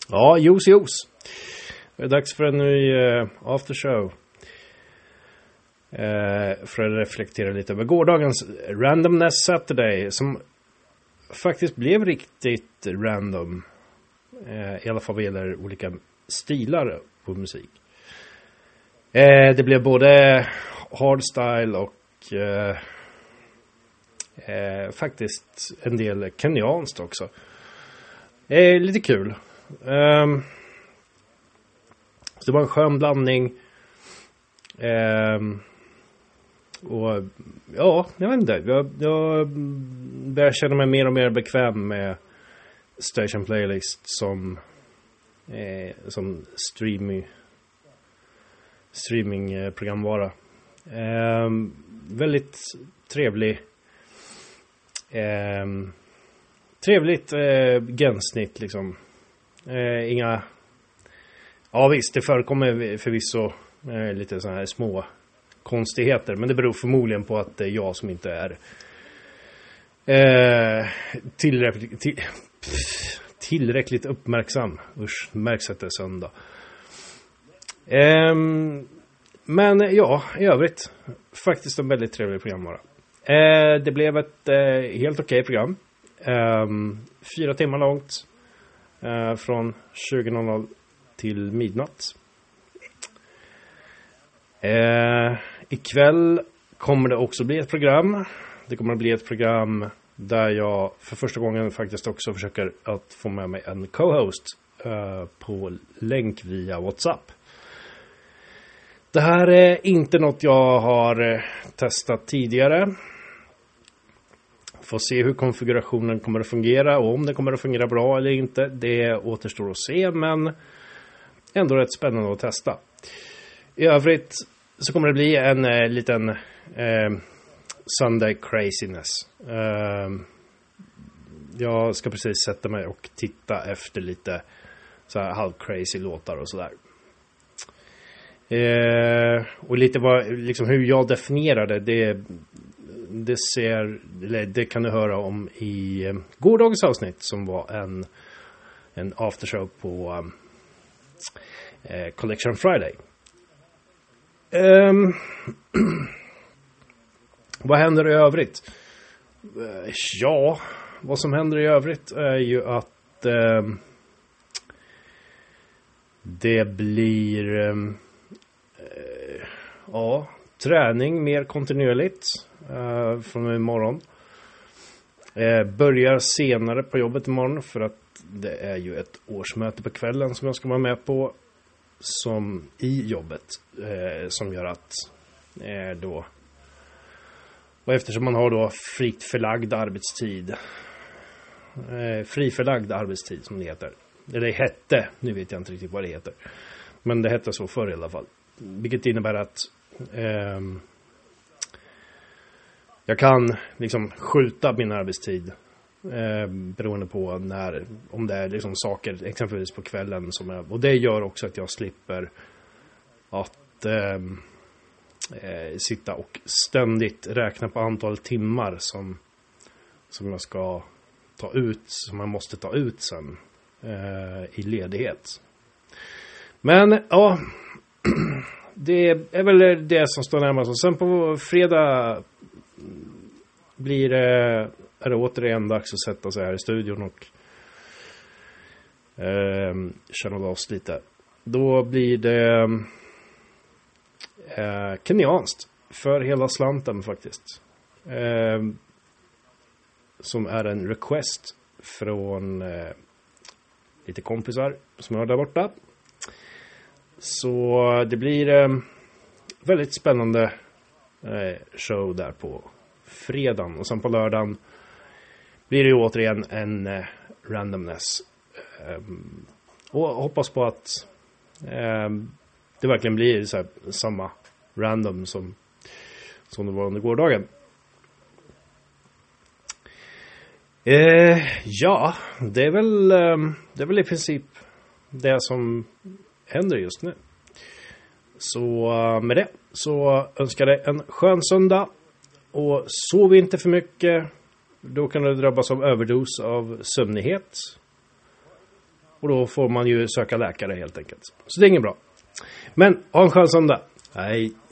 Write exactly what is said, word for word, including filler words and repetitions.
Ja, jos jos. Det är dags för en ny uh, aftershow. Uh, för att reflektera lite över gårdagens Randomness Saturday, som faktiskt blev riktigt random. Uh, I alla fall vad gäller olika stilar på musik. Uh, det blev både hardstyle och uh, uh, faktiskt en del kenyanskt också. Uh, lite kul. Um, så det var en skön blandning. Um, och ja, jag vet inte. Jag, jag börjar känna mig mer och mer bekväm med Station Playlist som eh, som streaming streamingprogramvara. Um, väldigt trevlig um, trevligt eh, gränssnitt liksom. Eh, inga ja visst, det förekommer förvisso eh, lite sådana här små konstigheter, men det beror förmodligen på att det är jag som inte är eh, tillräckligt till, pff, tillräckligt uppmärksam. Usch, märks att det är söndag. Eh, men ja, i övrigt faktiskt en väldigt trevlig programvara. Eh, det blev ett eh, helt okej program. Eh, fyra timmar långt. Uh, från tjugo noll noll till midnatt. Uh, ikväll kommer det också bli ett program. Det kommer att bli ett program där jag för första gången faktiskt också försöker att få med mig en co-host uh, på länk via WhatsApp. Det här är inte något jag har testat tidigare. Får se hur konfigurationen kommer att fungera och om det kommer att fungera bra eller inte. Det återstår att se, men ändå rätt spännande att testa. I övrigt så kommer det bli en eh, liten eh, Sunday craziness. Eh, jag ska precis sätta mig och titta efter lite så här halv crazy låtar och sådär. Eh, och lite vad, liksom hur jag definierade det. Det ser, eller det kan du höra om i eh, gårdagens avsnitt som var en en aftershow på eh, Collection Friday. Um, vad händer i övrigt? Uh, ja, vad som händer i övrigt är ju att uh, det blir um, uh, ja, träning mer kontinuerligt. Uh, från imorgon. Uh, börjar senare på jobbet imorgon för att det är ju ett årsmöte på kvällen som jag ska vara med på som i jobbet uh, som gör att uh, då och eftersom man har då fritt förlagd arbetstid uh, fri förlagd arbetstid som det heter. Det hette, nu vet jag inte riktigt vad det heter, men det hette så förr i alla fall, vilket innebär att uh, jag kan liksom skjuta min arbetstid eh, beroende på när, om det är liksom saker exempelvis på kvällen som är, och det gör också att jag slipper att eh, eh, sitta och ständigt räkna på antal timmar som som jag ska ta ut, som man måste ta ut sen eh, i ledighet. Men ja, det är väl det som står närmast. Och sen på fredag blir det, är det återigen dags att sätta sig här i studion och eh, känna loss lite. Då blir det eh, kenyanskt för hela slanten faktiskt. Eh, som är en request från eh, lite kompisar som jag har där borta. Så det blir eh, väldigt spännande show där på fredagen, och sen på lördagen blir det ju återigen en eh, randomness um, och hoppas på att um, det verkligen blir så här, samma random som som det var under gårdagen. Eh, ja, det är väl um, det är väl i princip det som händer just nu. Så med det så önskar jag dig en skön söndag. Och sov inte för mycket. Då kan du drabbas av överdos av sömnighet. Och då får man ju söka läkare helt enkelt. Så det är inget bra. Men ha en skön söndag. Hej.